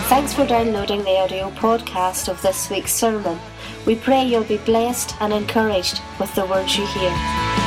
Thanks for downloading the audio podcast of this week's sermon. We pray you'll be blessed and encouraged with the words you hear.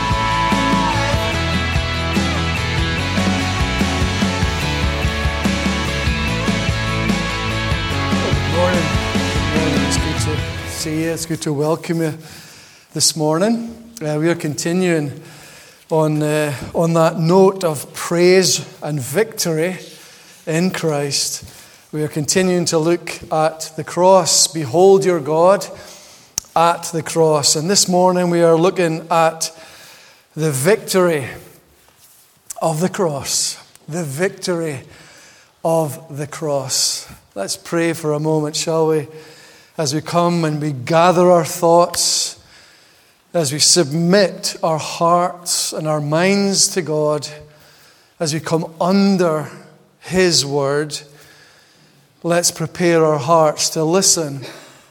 Good morning. It's good to see you. It's good to welcome you this morning. We are continuing on that note of praise and victory in Christ. We are continuing to look at the cross. Behold your God at the cross. And this morning we are looking at the victory of the cross. The victory of the cross. Let's pray for a moment, shall we? As we come and we gather our thoughts, as we submit our hearts and our minds to God, as we come under His word, let's prepare our hearts to listen,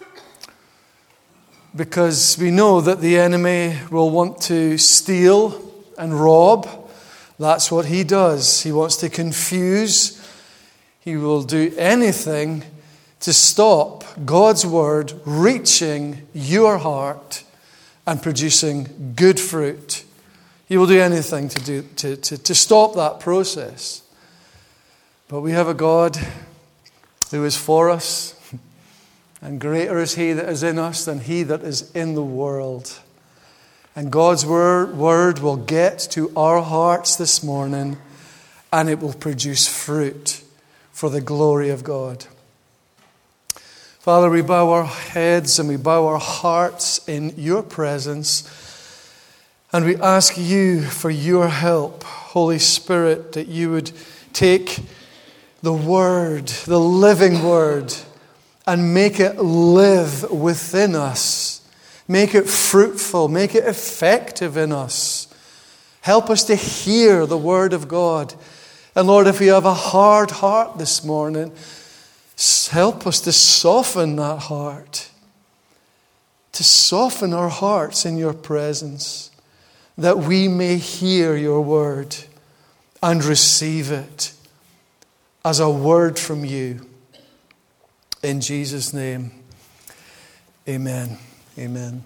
because we know that the enemy will want to steal and rob. That's what he does. He wants to confuse. He will do anything to stop God's word reaching your heart and producing good fruit. He will do anything to stop that process. But we have a God who is for us, and greater is He that is in us than he that is in the world. And God's word will get to our hearts this morning, and it will produce fruit for the glory of God. Father, we bow our heads and we bow our hearts in your presence, and we ask you for your help, Holy Spirit, that you would take the Word, the living Word, and make it live within us. Make it fruitful. Make it effective in us. Help us to hear the Word of God. And Lord, if we have a hard heart this morning, help us to soften that heart. To soften our hearts in your presence, that we may hear your Word and receive it as a word from you. In Jesus' name, amen. Amen.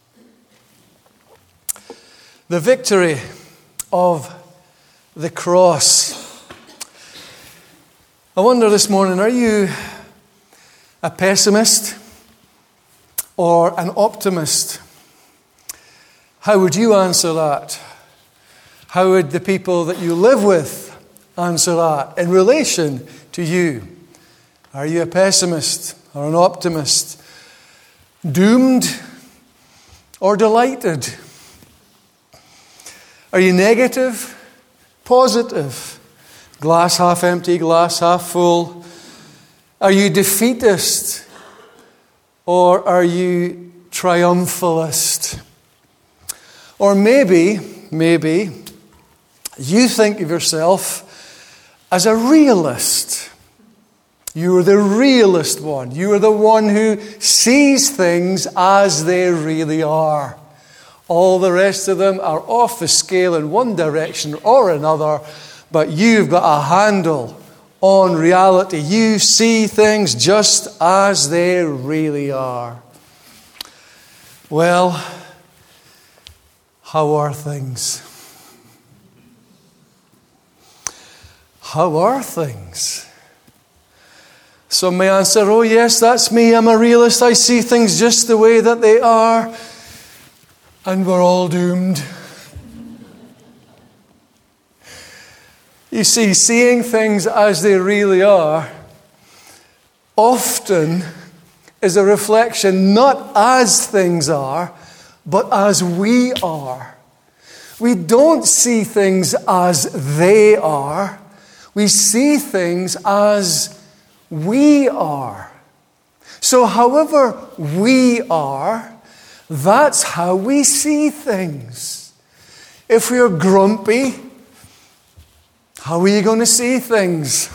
The victory of the cross. I wonder this morning, are you a pessimist or an optimist? How would you answer that? How would the people that you live with answer that in relation to you? Are you a pessimist or an optimist? Doomed or delighted? Are you negative? Positive? Glass half empty, glass half full? Are you defeatist or are you triumphalist? Or maybe you think of yourself as a realist. You are the realist one. You are the one who sees things as they really are. All the rest of them are off the scale in one direction or another, but you've got a handle on reality. You see things just as they really are. Well, how are things? How are things? Some may answer, oh yes, that's me, I'm a realist, I see things just the way that they are, and we're all doomed. You see, seeing things as they really are often is a reflection not as things are, but as we are. We don't see things as they are. We see things as we are. So however we are, that's how we see things. If we're grumpy, how are you going to see things?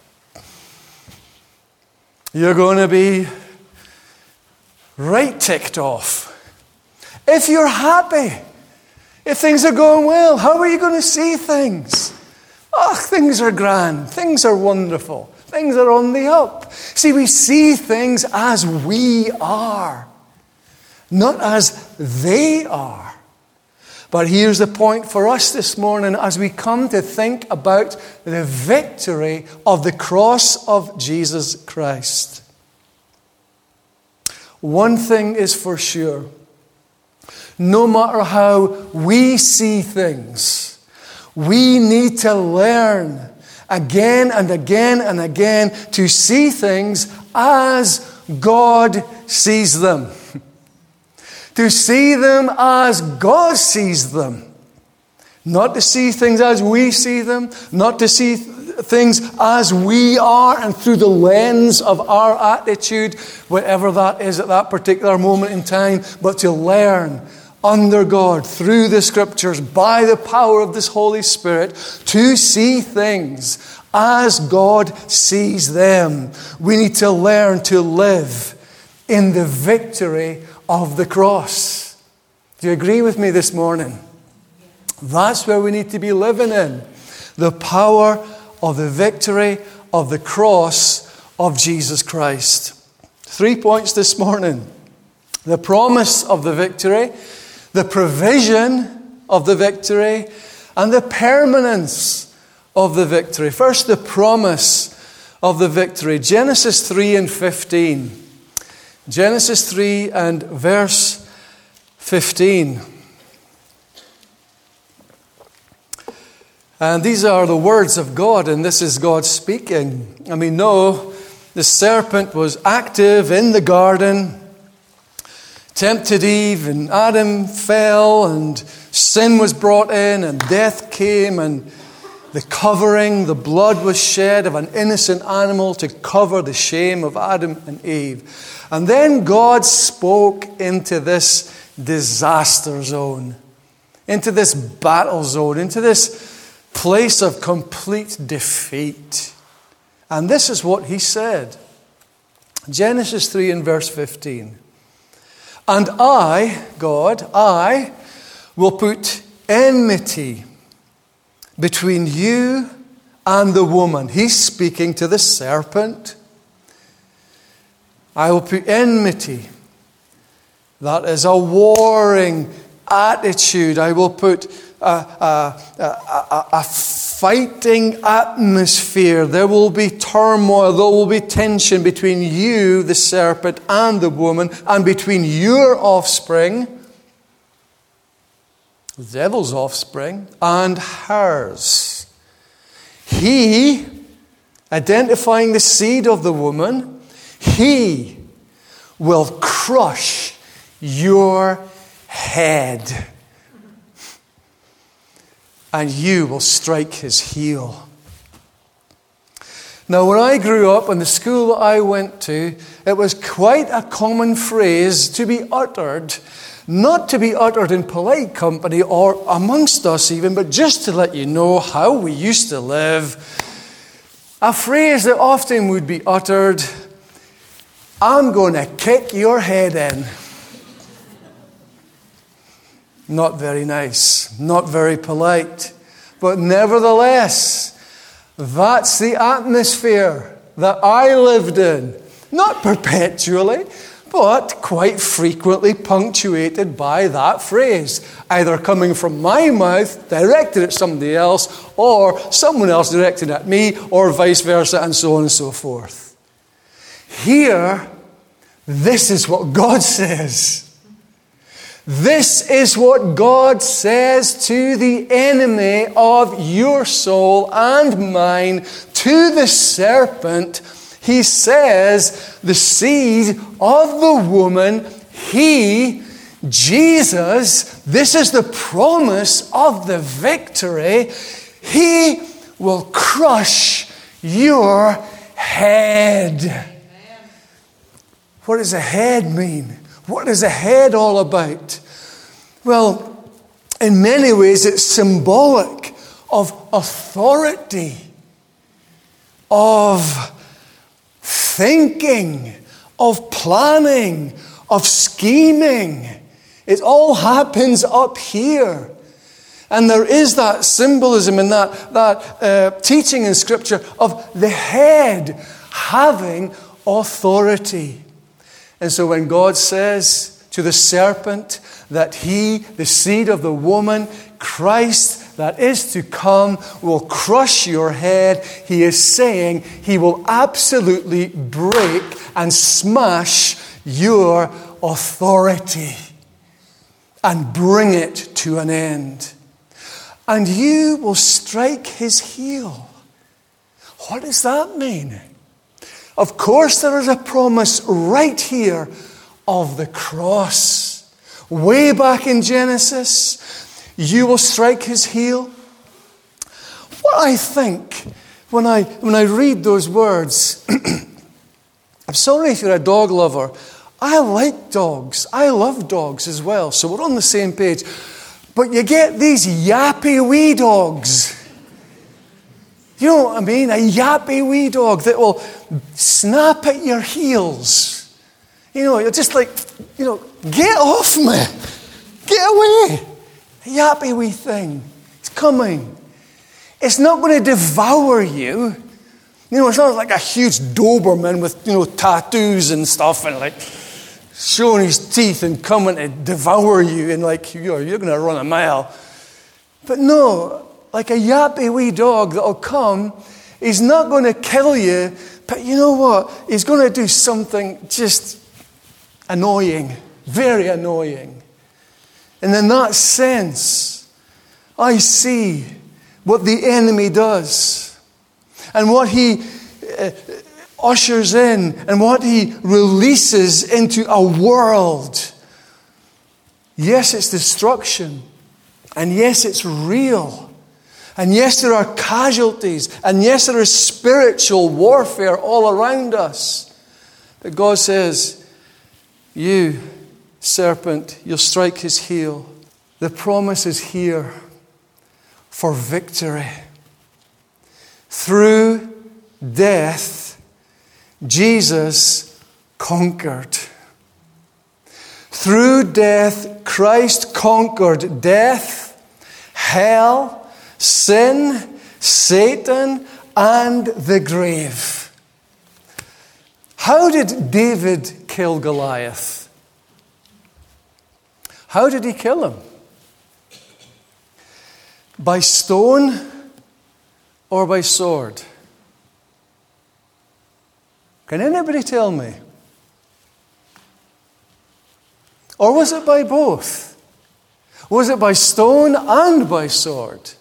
You're going to be right ticked off. If you're happy, if things are going well, how are you going to see things? Oh, things are grand. Things are wonderful. Things are on the up. See, we see things as we are, not as they are. But here's the point for us this morning as we come to think about the victory of the cross of Jesus Christ. One thing is for sure. No matter how we see things, we need to learn again and again and again to see things as God sees them. To see them as God sees them. Not to see things as we see them. Not to see things as we are and through the lens of our attitude, whatever that is at that particular moment in time, but to learn under God, through the Scriptures, by the power of this Holy Spirit, to see things as God sees them. We need to learn to live in the victory of the cross. Do you agree with me this morning? That's where we need to be living in. The power of the victory of the cross of Jesus Christ. 3 points this morning. The promise of the victory, the provision of the victory, and the permanence of the victory. First, the promise of the victory. Genesis 3 and 15. Genesis 3 and verse 15. And these are the words of God, and this is God speaking. And we know the serpent was active in the garden, tempted Eve, and Adam fell, and sin was brought in, and death came, and the covering, the blood was shed of an innocent animal to cover the shame of Adam and Eve. And then God spoke into this disaster zone, into this battle zone, into this place of complete defeat. And this is what he said. Genesis 3 and verse 15. And I, God, I will put enmity between you and the woman. He's speaking to the serpent. I will put enmity. That is a warring attitude. I will put a fighting atmosphere. There will be turmoil. There will be tension between you, the serpent, and the woman, and between your offspring, the devil's offspring, and hers. He, identifying the seed of the woman, he will crush your head, and you will strike his heel. Now, when I grew up in the school that I went to, it was quite a common phrase to be uttered, not to be uttered in polite company or amongst us even, but just to let you know how we used to live. A phrase that often would be uttered, I'm going to kick your head in. Not very nice, not very polite. But nevertheless, that's the atmosphere that I lived in. Not perpetually, but quite frequently punctuated by that phrase. Either coming from my mouth, directed at somebody else, or someone else directed at me, or vice versa, and so on and so forth. Here, this is what God says. This is what God says to the enemy of your soul and mine, to the serpent. He says, the seed of the woman, he, Jesus, this is the promise of the victory. He will crush your head. Amen. What does a head mean? What is a head all about? Well, in many ways it's symbolic of authority, of thinking, of planning, of scheming. It all happens up here. And there is that symbolism in that teaching in Scripture of the head having authority. And so when God says to the serpent that he, the seed of the woman, Christ that is to come, will crush your head, he is saying he will absolutely break and smash your authority and bring it to an end. And you will strike his heel. What does that mean? Of course, there is a promise right here of the cross. Way back in Genesis, you will strike his heel. What I think when I read those words, I'm sorry if you're a dog lover. I like dogs. I love dogs as well. So we're on the same page. But you get these yappy wee dogs. You know what I mean? A yappy wee dog that will snap at your heels. You know, you're just like, get off me. Get away. A yappy wee thing. It's coming. It's not going to devour you. It's not like a huge Doberman with, tattoos and stuff and like showing his teeth and coming to devour you and like, you're going to run a mile. But no, like a yappy wee dog that'll come, he's not going to kill you, but you know what? He's going to do something just annoying, very annoying. And in that sense, I see what the enemy does and what he ushers in and what he releases into a world. Yes, it's destruction. And yes, it's real. And yes, there are casualties. And yes, there is spiritual warfare all around us. But God says, you, serpent, you'll strike his heel. The promise is here for victory. Through death, Jesus conquered. Through death, Christ conquered death, hell, sin, Satan, and the grave. How did David kill Goliath? How did he kill him? By stone or by sword? Can anybody tell me? Or was it by both? Was it by stone and by sword?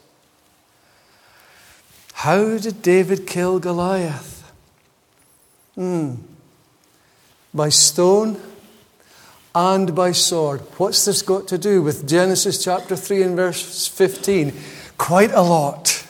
How did David kill Goliath? By stone and by sword. What's this got to do with Genesis chapter 3 and verse 15? Quite a lot.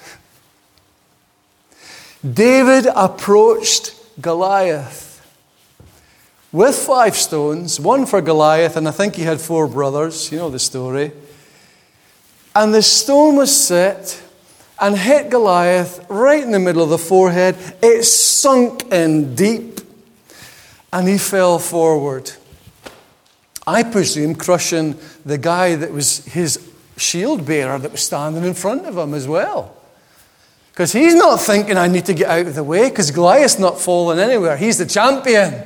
David approached Goliath with 5 stones, one for Goliath, and I think he had 4 brothers. You know the story. And the stone was set and hit Goliath right in the middle of the forehead. It sunk in deep, and he fell forward. I presume crushing the guy that was his shield bearer that was standing in front of him as well. Because he's not thinking, I need to get out of the way, because Goliath's not falling anywhere. He's the champion.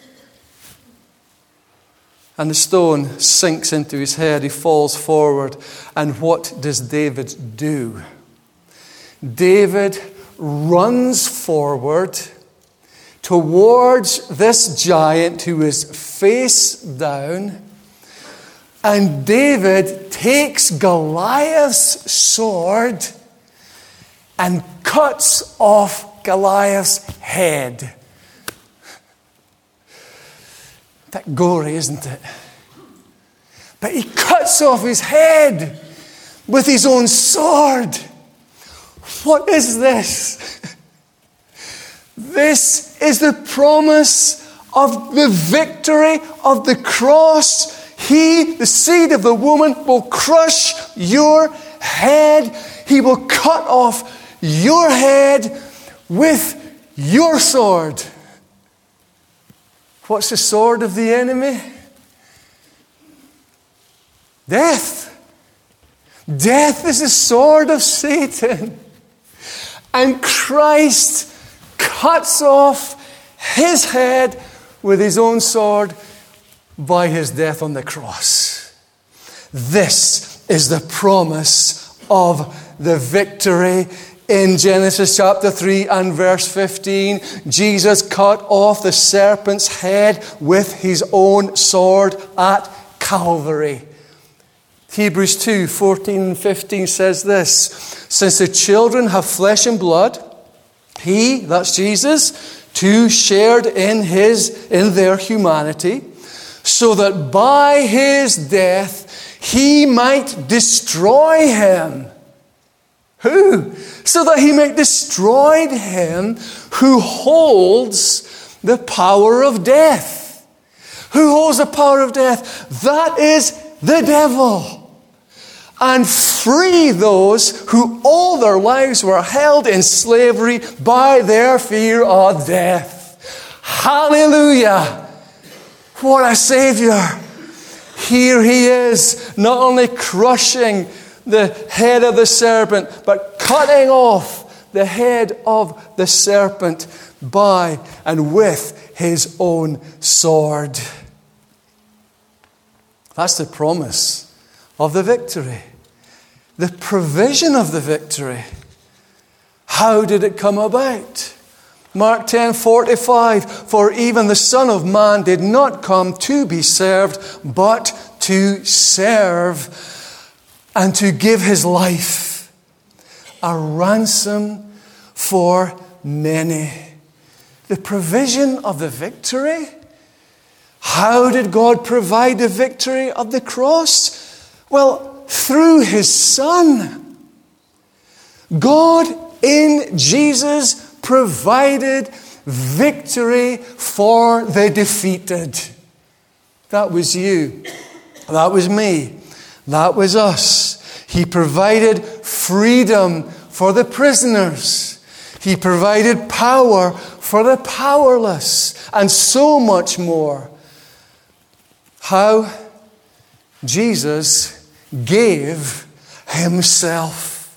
And the stone sinks into his head. He falls forward. And what does David do? David runs forward towards this giant who is face down. And David takes Goliath's sword and cuts off Goliath's head. A bit gory, isn't it? But he cuts off his head with his own sword. What is this? This is the promise of the victory of the cross. He, the seed of the woman, will crush your head. He will cut off your head with your sword. What's the sword of the enemy? Death. Death is the sword of Satan. And Christ cuts off his head with his own sword by his death on the cross. This is the promise of the victory. In Genesis chapter 3 and verse 15, Jesus cut off the serpent's head with his own sword at Calvary. Hebrews 2, 14 and 15 says this: since the children have flesh and blood, he, that's Jesus, too shared in their humanity, so that by his death he might destroy him. Who? So that he might destroy him who holds the power of death. Who holds the power of death? That is the devil. And free those who all their lives were held in slavery by their fear of death. Hallelujah! What a Savior! Here he is, not only crushing the head of the serpent, but cutting off the head of the serpent by and with his own sword. That's the promise of the victory. The provision of the victory. How did it come about? Mark 10:45, for even the Son of Man did not come to be served, but to serve and to give his life a ransom for many. The provision of the victory. How did God provide the victory of the cross? Well, through his Son. God in Jesus provided victory for the defeated. That was you. That was me. That was us. He provided freedom for the prisoners. He provided power for the powerless, and so much more. How? Jesus gave himself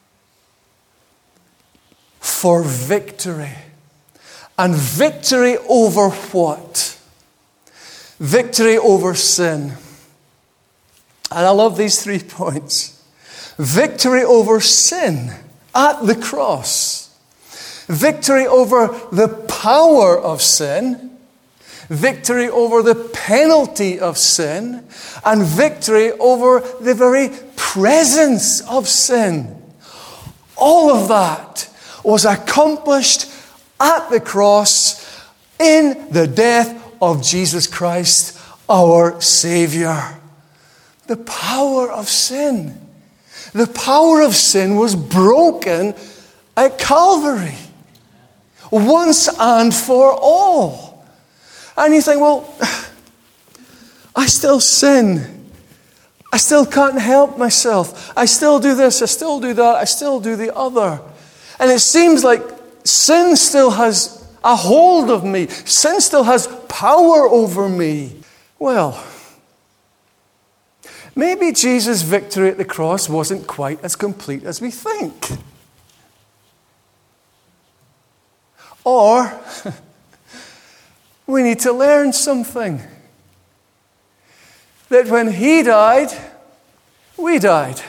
for victory. And victory over what? Victory over sin. And I love these 3 points. Victory over sin at the cross. Victory over the power of sin. Victory over the penalty of sin. And victory over the very presence of sin. All of that was accomplished at the cross in the death of Jesus Christ, our Savior. The power of sin. The power of sin was broken at Calvary. Once and for all. And you think, well, I still sin. I still can't help myself. I still do this, I still do that, I still do the other. And it seems like sin still has a hold of me. Sin still has power over me. Well, maybe Jesus' victory at the cross wasn't quite as complete as we think. Or we need to learn something. That when he died, we died.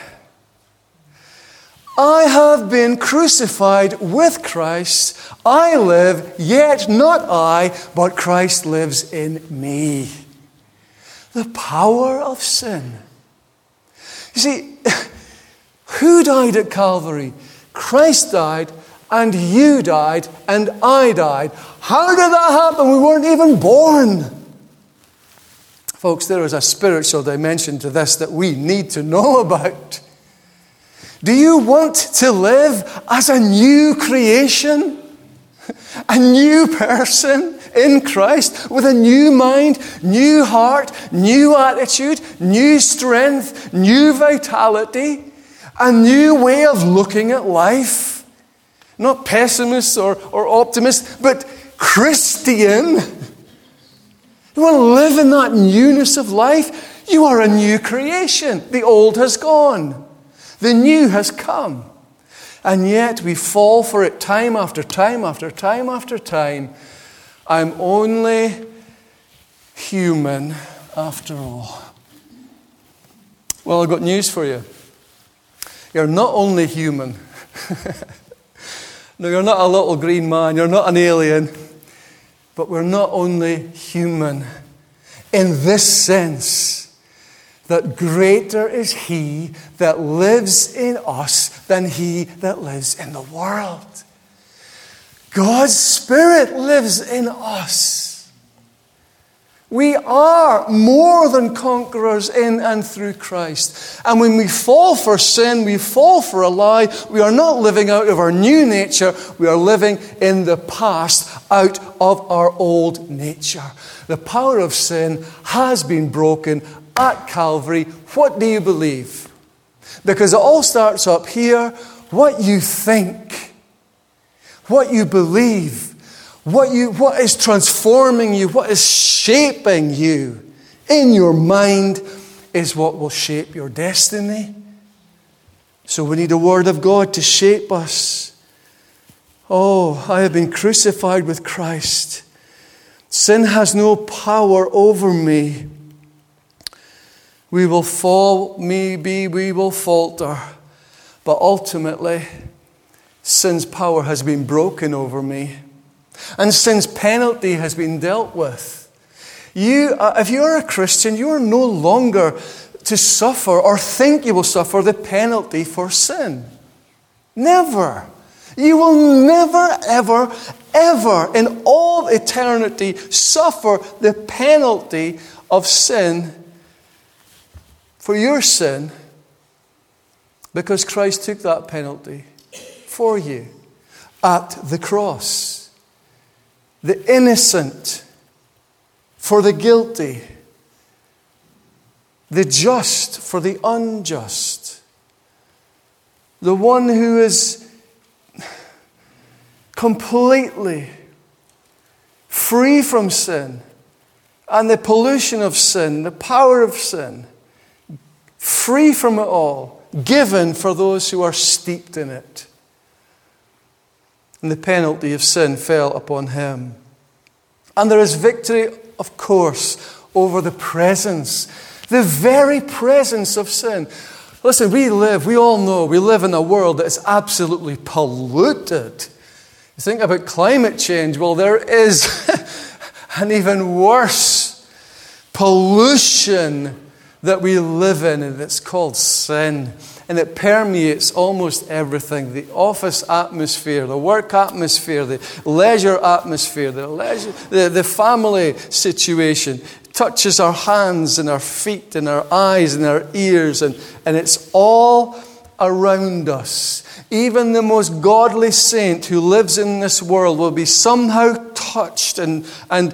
I have been crucified with Christ. I live, yet not I, but Christ lives in me. The power of sin. You see, who died at Calvary? Christ died, and you died, and I died. How did that happen? We weren't even born. Folks, there is a spiritual dimension to this that we need to know about. Do you want to live as a new creation? A new person in Christ with a new mind, new heart, new attitude, new strength, new vitality, a new way of looking at life? Not pessimist or optimist, but Christian. You want to live in that newness of life? You are a new creation. The old has gone. The new has come. And yet we fall for it time after time after time after time. I'm only human after all. Well, I've got news for you. You're not only human. No, you're not a little green man. You're not an alien. But we're not only human in this sense, that greater is He that lives in us than he that lives in the world. God's Spirit lives in us. We are more than conquerors in and through Christ. And when we fall for sin, we fall for a lie, we are not living out of our new nature, we are living in the past out of our old nature. The power of sin has been broken at Calvary. What do you believe? Because it all starts up here. What you think, what you believe, what is transforming you, what is shaping you in your mind is what will shape your destiny. So we need a word of God to shape us. Oh, I have been crucified with Christ. Sin has no power over me. We will fall, maybe we will falter, but ultimately, sin's power has been broken over me, and sin's penalty has been dealt with. If you are a Christian, you are no longer to suffer or think you will suffer the penalty for sin. Never. You will never, ever, ever in all eternity suffer the penalty of sin for your sin, because Christ took that penalty for you at the cross. The innocent for the guilty, the just for the unjust, the one who is completely free from sin and the pollution of sin, the power of sin, free from it all, given for those who are steeped in it. And the penalty of sin fell upon him. And there is victory, of course, over the presence, the very presence of sin. Listen, we all know, we live in a world that is absolutely polluted. You think about climate change, well, there is an even worse pollution that we live in, and it's called sin. And it permeates almost everything. The office atmosphere, the work atmosphere, the leisure atmosphere, the family situation. It touches our hands and our feet and our eyes and our ears, and it's all around us. Even the most godly saint who lives in this world will be somehow touched and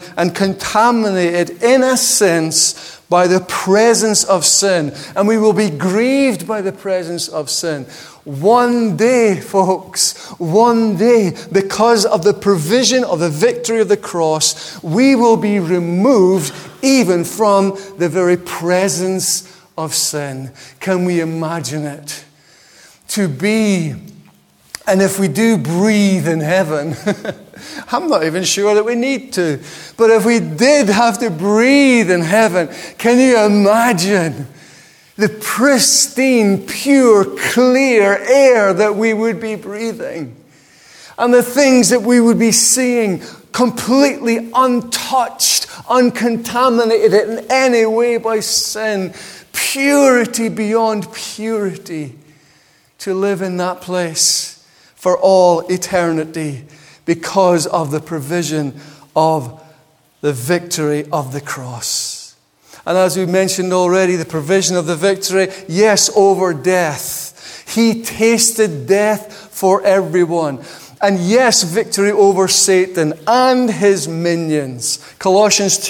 contaminated, in a sense, by the presence of sin. And we will be grieved by the presence of sin. One day, folks, one day, because of the provision of the victory of the cross, we will be removed even from the very presence of sin. Can we imagine it? To be, and if we do breathe in heaven, I'm not even sure that we need to. But if we did have to breathe in heaven, can you imagine the pristine, pure, clear air that we would be breathing? And the things that we would be seeing completely untouched, uncontaminated in any way by sin. Purity beyond purity. To live in that place for all eternity, because of the provision of the victory of the cross. And as we mentioned already, the provision of the victory, yes, over death. He tasted death for everyone. And yes, victory over Satan and his minions. Colossians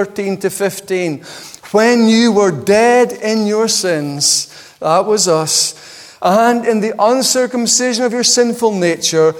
2:13-15. When you were dead in your sins, that was us, and in the uncircumcision of your sinful nature,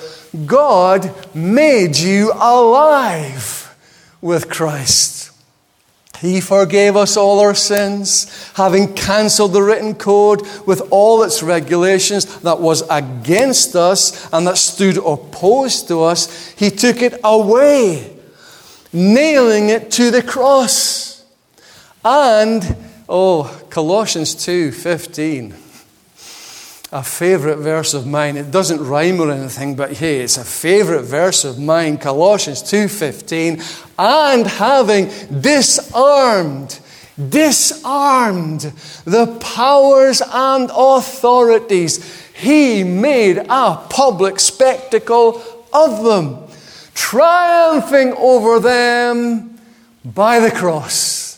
God made you alive with Christ. He forgave us all our sins, having cancelled the written code with all its regulations that was against us and that stood opposed to us. He took it away, nailing it to the cross. And, Colossians 2:15. A favourite verse of mine. It doesn't rhyme or anything, but hey, it's a favourite verse of mine. Colossians 2:15. And having disarmed the powers and authorities, he made a public spectacle of them, triumphing over them by the cross.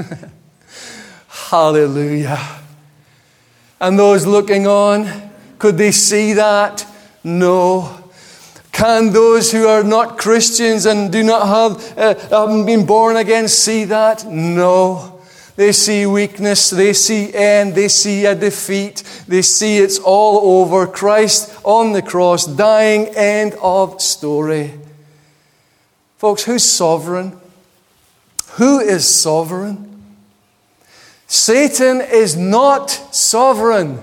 Hallelujah. And those looking on, could they see that? No. Can those who are not Christians and do not haven't been born again see that? No. They see weakness, they see end, they see a defeat, they see it's all over. Christ on the cross, dying, end of story. Folks, who's sovereign? Who is sovereign? Satan is not sovereign.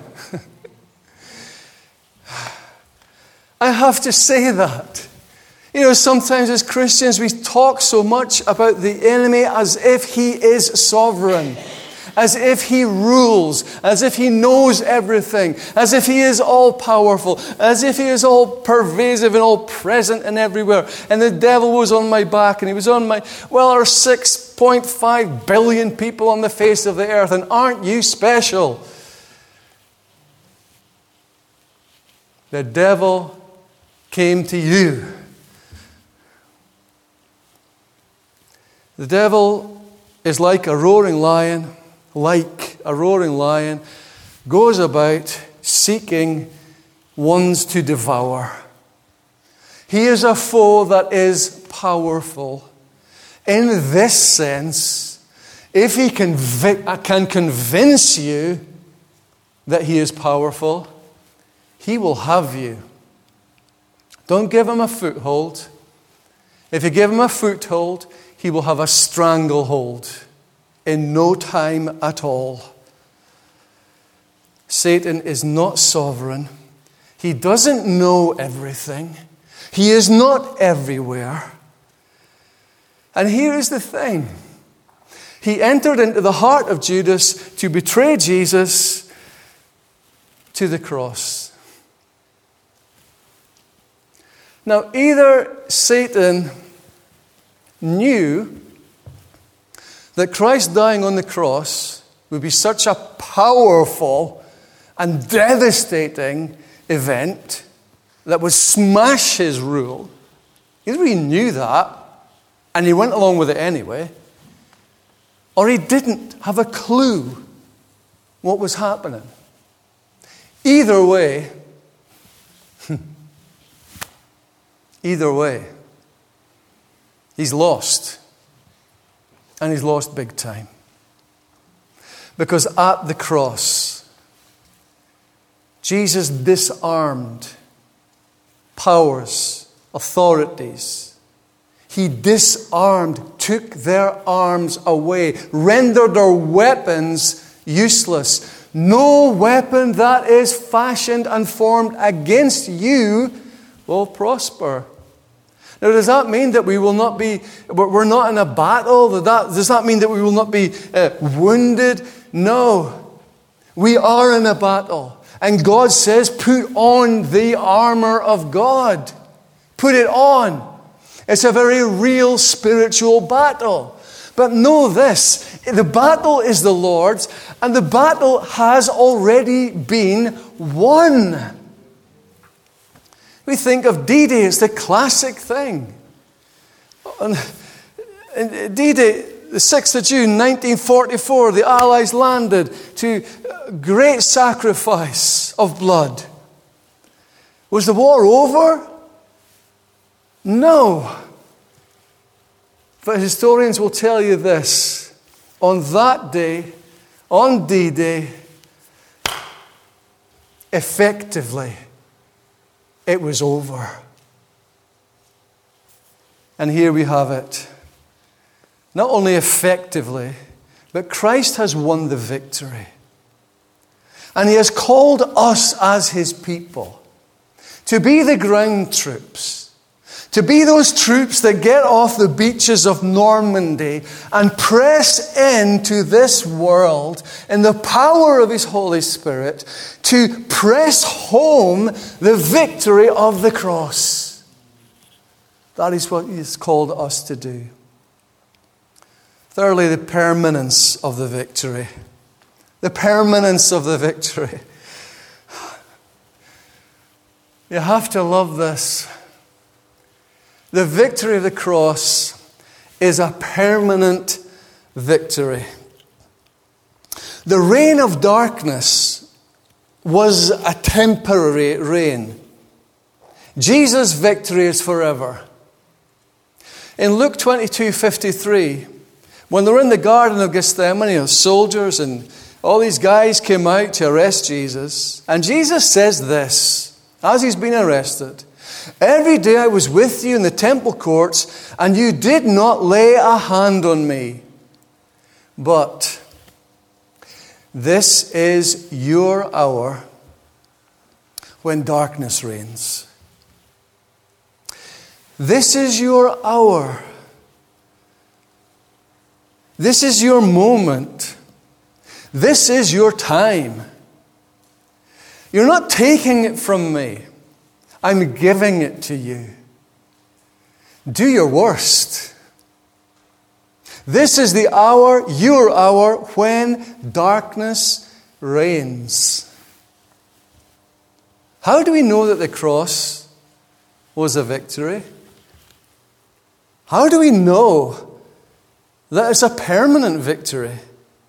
I have to say that. You know, sometimes as Christians we talk so much about the enemy as if he is sovereign, as if he rules, as if he knows everything, as if he is all powerful, as if he is all pervasive and all present and everywhere. And the devil was on my back and he was on my, well, our 6.5 billion people on the face of the earth, and aren't you special? The devil came to you. The devil is like a roaring lion, goes about seeking ones to devour. He is a foe that is powerful. In this sense, if he can convince you that he is powerful, he will have you. Don't give him a foothold. If you give him a foothold, he will have a stranglehold in no time at all. Satan is not sovereign. He doesn't know everything. He is not everywhere. And here is the thing. He entered into the heart of Judas to betray Jesus to the cross. Now, either Satan knew that Christ dying on the cross would be such a powerful and devastating event that would smash his rule. Either he knew that and he went along with it anyway, or he didn't have a clue what was happening. Either way, he's lost. And he's lost big time. Because at the cross, Jesus disarmed powers, authorities. He disarmed, took their arms away, rendered their weapons useless. No weapon that is fashioned and formed against you will prosper. Now, does that mean that we will not be, we're not in a battle? Does that mean that we will not be wounded? No. We are in a battle. And God says, put on the armor of God. Put it on. It's a very real spiritual battle. But know this, the battle is the Lord's, and the battle has already been won. We think of D-Day, it's the classic thing. D-Day, the 6th of June, 1944, the Allies landed to great sacrifice of blood. Was the war over? No. But historians will tell you this. On that day, on D-Day, effectively, it was over. And here we have it. not only effectively, but Christ has won the victory. And He has called us as His people to be the ground troops, to be those troops that get off the beaches of Normandy and press into this world in the power of His Holy Spirit to press home the victory of the cross. That is what He has called us to do. Thirdly, the permanence of the victory. The permanence of the victory. You have to love this. The victory of the cross is a permanent victory. The reign of darkness was a temporary reign. Jesus' victory is forever. In Luke 22:53, when they were in the Garden of Gethsemane, soldiers and all these guys came out to arrest Jesus. And Jesus says this, as He's been arrested, "Every day I was with you in the temple courts, and you did not lay a hand on me. But this is your hour when darkness reigns." This is your hour. This is your moment. This is your time. You're not taking it from me. I'm giving it to you. Do your worst. This is the hour, your hour, when darkness reigns. How do we know that the cross was a victory? How do we know that it's a permanent victory?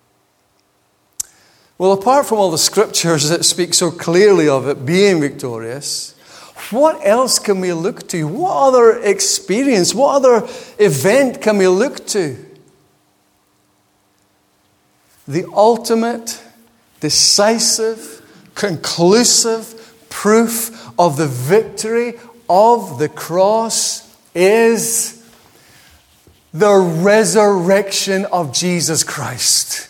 Well, apart from all the scriptures that speak so clearly of it being victorious, what else can we look to? What other experience, what other event can we look to? The ultimate, decisive, conclusive proof of the victory of the cross is the resurrection of Jesus Christ.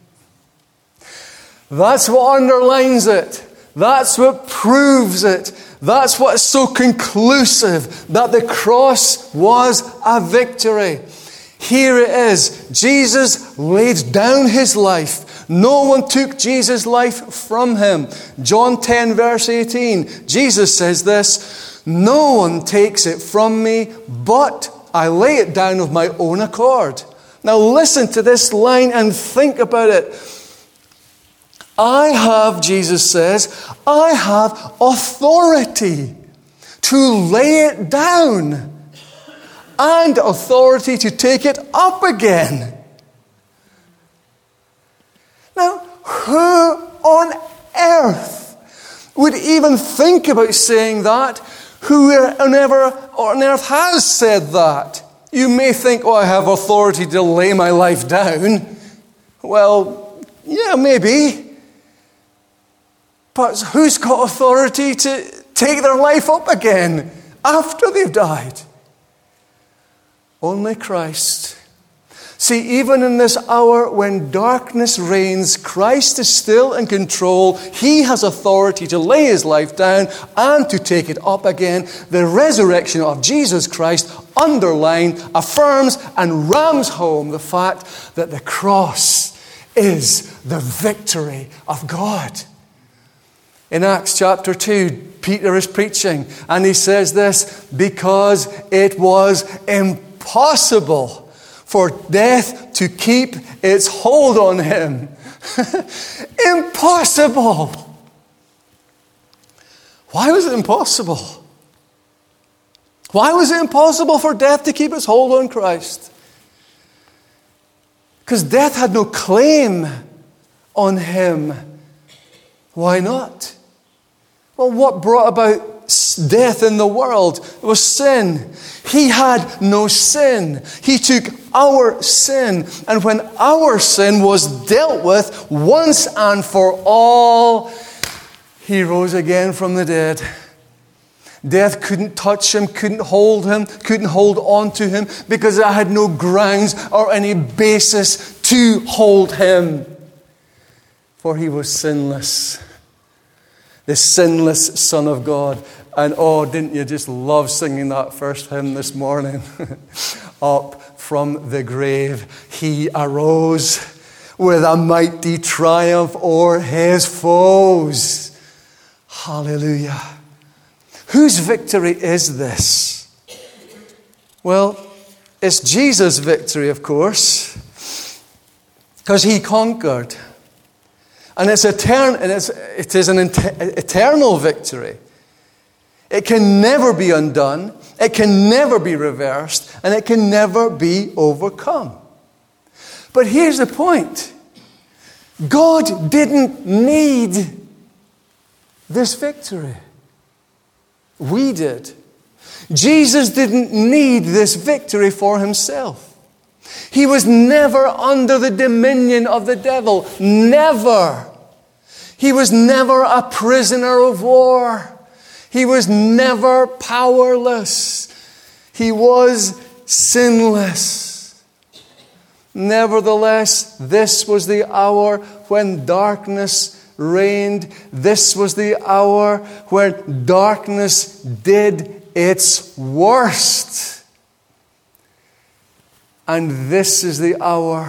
That's what underlines it. That's what proves it. That's what is so conclusive, that the cross was a victory. Here it is. Jesus laid down His life. No one took Jesus' life from Him. John 10 verse 18. Jesus says this, "No one takes it from me, but I lay it down of my own accord." Now listen to this line and think about it. Jesus says, I have authority to lay it down and authority to take it up again. Now, who on earth would even think about saying that? Who on earth has said that? You may think, I have authority to lay my life down. Well, yeah, maybe. But who's got authority to take their life up again after they've died? Only Christ. See, even in this hour when darkness reigns, Christ is still in control. He has authority to lay His life down and to take it up again. The resurrection of Jesus Christ underlines, affirms, and rams home the fact that the cross is the victory of God. In Acts chapter 2, Peter is preaching, and he says this, because it was impossible for death to keep its hold on him. Impossible! Why was it impossible? Why was it impossible for death to keep its hold on Christ? Because death had no claim on him. Why not? Well, what brought about death in the world? It was sin. He had no sin. He took our sin. And when our sin was dealt with once and for all, He rose again from the dead. Death couldn't touch him, couldn't hold on to him, because it had no grounds or any basis to hold him. For he was sinless. The sinless Son of God. And oh, didn't you just love singing that first hymn this morning? Up from the grave he arose with a mighty triumph o'er his foes. Hallelujah. Whose victory is this? Well, it's Jesus' victory, of course, because he conquered. And it is an eternal victory. It can never be undone, it can never be reversed, and it can never be overcome. But here's the point. God didn't need this victory. We did. Jesus didn't need this victory for himself. He was never under the dominion of the devil. Never. He was never a prisoner of war. He was never powerless. He was sinless. Nevertheless, this was the hour when darkness reigned. This was the hour when darkness did its worst. And this is the hour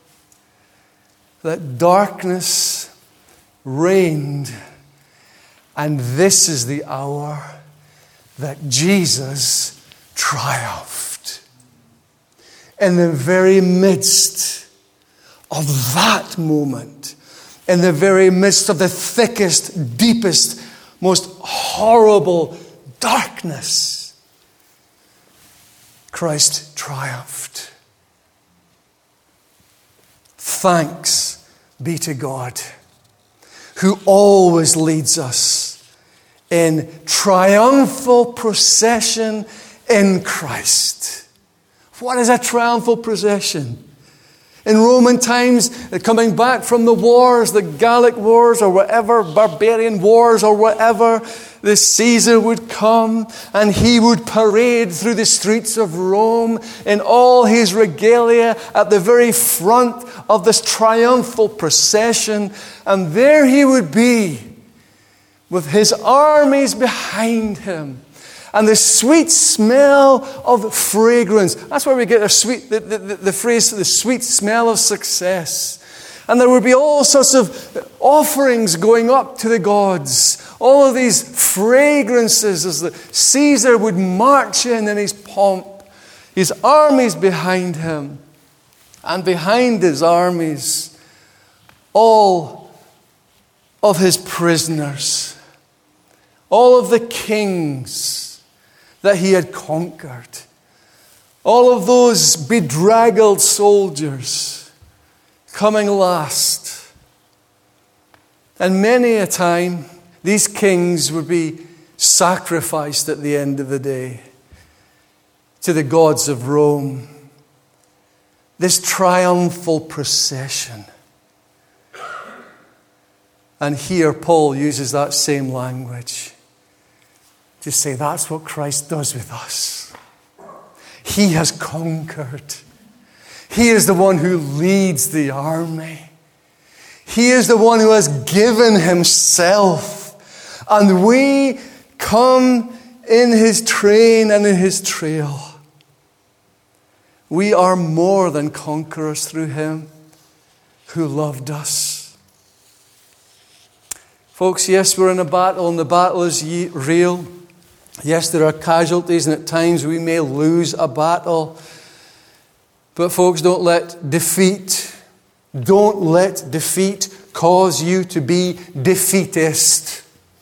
that darkness reigned. And this is the hour that Jesus triumphed. In the very midst of that moment, in the very midst of the thickest, deepest, most horrible darkness, Christ triumphed. Thanks be to God, who always leads us in triumphal procession in Christ. What is a triumphal procession? In Roman times, coming back from the wars, the Gallic wars or whatever, barbarian wars or whatever, the Caesar would come and he would parade through the streets of Rome in all his regalia at the very front of this triumphal procession. And there he would be with his armies behind him. And the sweet smell of fragrance. That's where we get the phrase, the sweet smell of success. And there would be all sorts of offerings going up to the gods. All of these fragrances as the Caesar would march in his pomp. His armies behind him. And behind his armies, all of his prisoners. All of the kings that he had conquered. All of those bedraggled soldiers coming last. And many a time, these kings would be sacrificed at the end of the day to the gods of Rome. This triumphal procession. And here Paul uses that same language to say that's what Christ does with us. He has conquered. He is the one who leads the army. He is the one who has given himself. And we come in his train and in his trail. We are more than conquerors through him who loved us. Folks, yes, we're in a battle, and the battle is real. Yes, there are casualties, and at times we may lose a battle. But folks, don't let defeat cause you to be defeatist.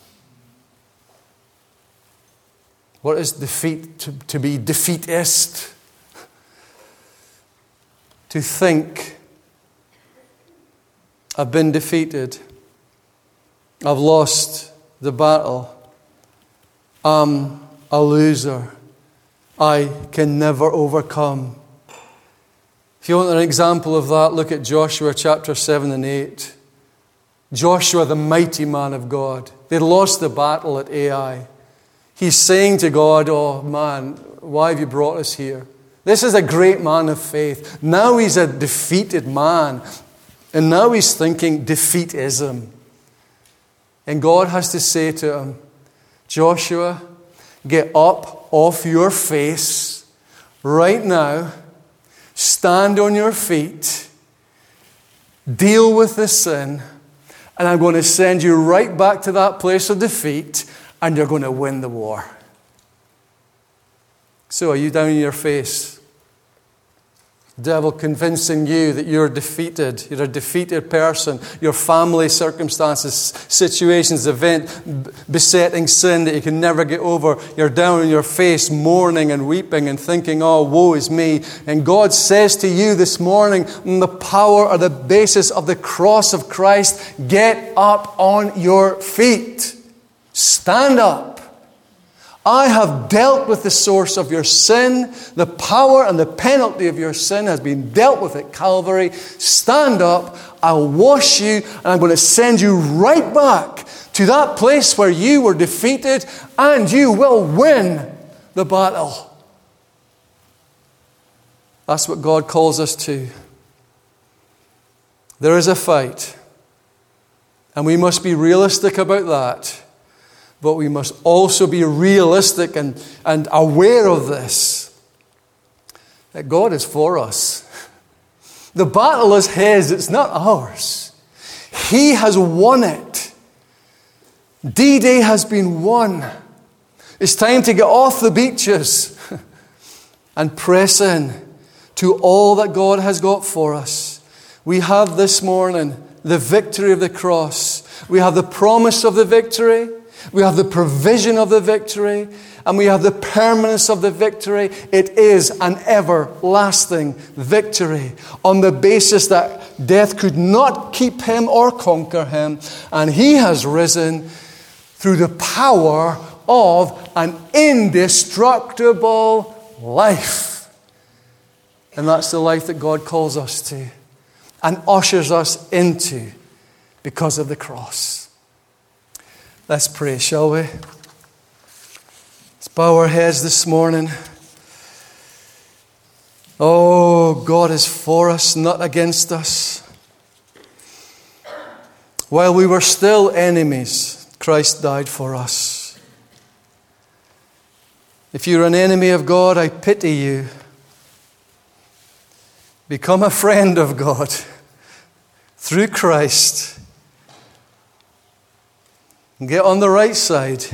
What is defeat? To be defeatist? To think, I've been defeated. I've lost the battle. I'm a loser. I can never overcome. If you want an example of that, look at Joshua chapter 7 and 8. Joshua, the mighty man of God. They'd lost the battle at Ai. He's saying to God, oh man, why have you brought us here? This is a great man of faith. Now he's a defeated man. And now he's thinking defeatism. And God has to say to him, Joshua, get up off your face right now. Stand on your feet. Deal with the sin. And I'm going to send you right back to that place of defeat. And you're going to win the war. So are you down on your face? Devil convincing you that you're defeated. You're a defeated person. Your family circumstances, situations, event, besetting sin that you can never get over. You're down on your face, mourning and weeping and thinking, oh, woe is me. And God says to you this morning, on the power or the basis of the cross of Christ, get up on your feet. Stand up. I have dealt with the source of your sin. The power and the penalty of your sin has been dealt with at Calvary. Stand up. I'll wash you, and I'm going to send you right back to that place where you were defeated, and you will win the battle. That's what God calls us to. There is a fight, and we must be realistic about that. But we must also be realistic and aware of this, that God is for us. The battle is His, it's not ours. He has won it. D-Day has been won. It's time to get off the beaches and press in to all that God has got for us. We have this morning the victory of the cross. We have the promise of the victory. We have the provision of the victory, and we have the permanence of the victory. It is an everlasting victory on the basis that death could not keep him or conquer him, and he has risen through the power of an indestructible life. And that's the life that God calls us to and ushers us into because of the cross. Let's pray, shall we? Let's bow our heads this morning. Oh, God is for us, not against us. While we were still enemies, Christ died for us. If you're an enemy of God, I pity you. Become a friend of God through Christ. Get on the right side,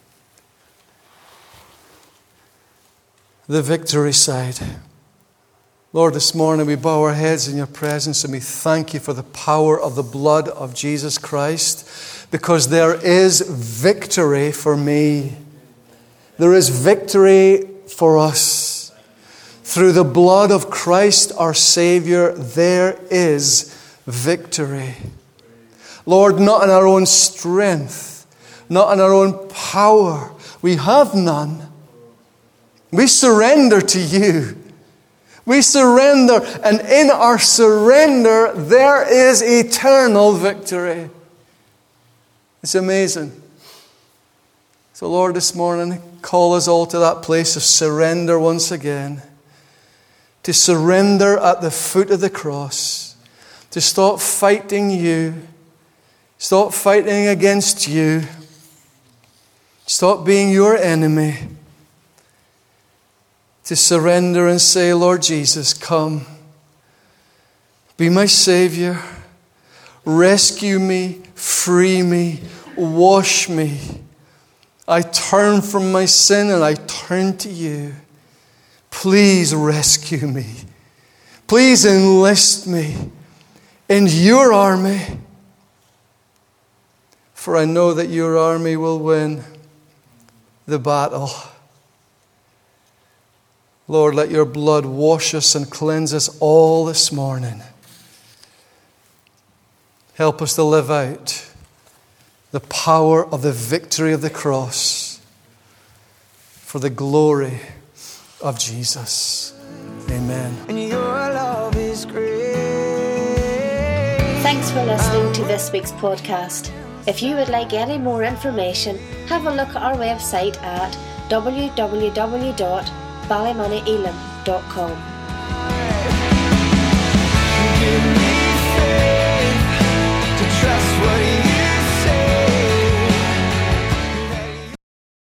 the victory side. Lord, this morning we bow our heads in your presence and we thank you for the power of the blood of Jesus Christ, because there is victory for me. There is victory for us. Through the blood of Christ our Savior, there is victory. Lord, not in our own strength, not in our own power. We have none. We surrender to you. We surrender, and in our surrender, there is eternal victory. It's amazing. So, Lord, this morning, call us all to that place of surrender once again. To surrender at the foot of the cross. To stop fighting you. Stop fighting against you. Stop being your enemy. To surrender and say, Lord Jesus, come. Be my Savior. Rescue me. Free me. Wash me. I turn from my sin and I turn to you. Please rescue me. Please enlist me in your army. For I know that your army will win the battle. Lord, let your blood wash us and cleanse us all this morning. Help us to live out the power of the victory of the cross for the glory of Jesus. Amen. And your love is great. Thanks for listening to this week's podcast. If you would like any more information, have a look at our website at www.ballymonnyelam.com.